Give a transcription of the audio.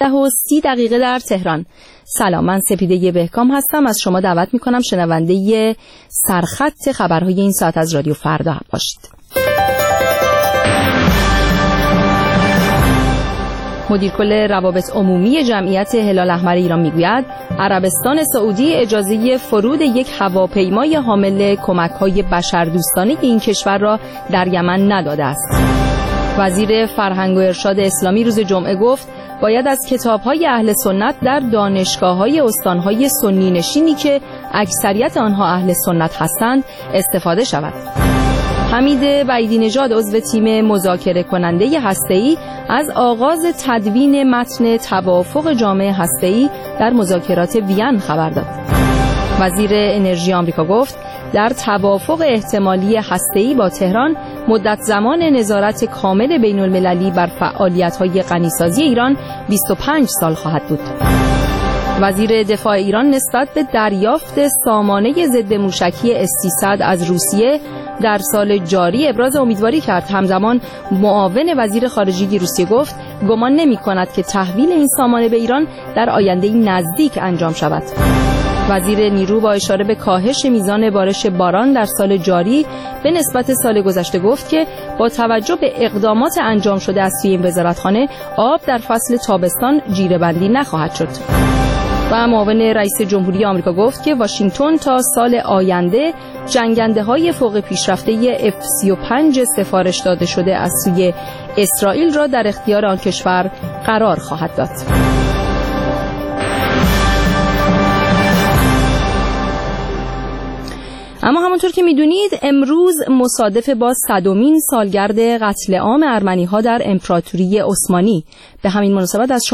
10:30 در تهران. سلام، من سپیده بهکام هستم. از شما دعوت میکنم شنونده سرخط خبرهای این ساعت از رادیو فردا باشید. مدیر کل روابط عمومی جمعیت هلال احمر ایران میگوید عربستان سعودی اجازه فرود یک هواپیمای حامل کمک‌های بشردوستانه این کشور را در یمن نداده است. وزیر فرهنگ و ارشاد اسلامی روز جمعه گفت باید از کتاب‌های اهل سنت در دانشگاه‌های استان‌های سنی نشینی که اکثریت آنها اهل سنت هستند استفاده شود. حمید بعیدی نژاد عضو تیم مذاکره کننده هسته‌ای از آغاز تدوین متن توافق جامع هسته‌ای در مذاکرات وین خبر داد. وزیر انرژی آمریکا گفت در توافق احتمالی هسته‌ای با تهران مدت زمان نظارت کامل بین‌المللی بر فعالیت‌های غنیسازی ایران 25 سال خواهد بود. وزیر دفاع ایران نسبت به دریافت سامانه ضد موشکی S-300 از روسیه در سال جاری ابراز امیدواری کرد. همزمان معاون وزیر خارجه روسیه گفت گمان نمی‌کند که تحویل این سامانه به ایران در آینده نزدیک انجام شود. وزیر نیرو با اشاره به کاهش میزان بارش باران در سال جاری به نسبت سال گذشته گفت که با توجه به اقدامات انجام شده از سوی این وزارتخانه آب در فصل تابستان جیره‌بندی نخواهد شد. و معاون رئیس جمهوری آمریکا گفت که واشنگتن تا سال آینده جنگنده‌های فوق پیشرفته F-35 سفارش داده شده از سوی اسرائیل را در اختیار آن کشور قرار خواهد داد. اما همونطور که میدونید امروز مصادف با 100مین سالگرد قتل عام ارمنی‌ها در امپراتوری عثمانی. به همین مناسبت از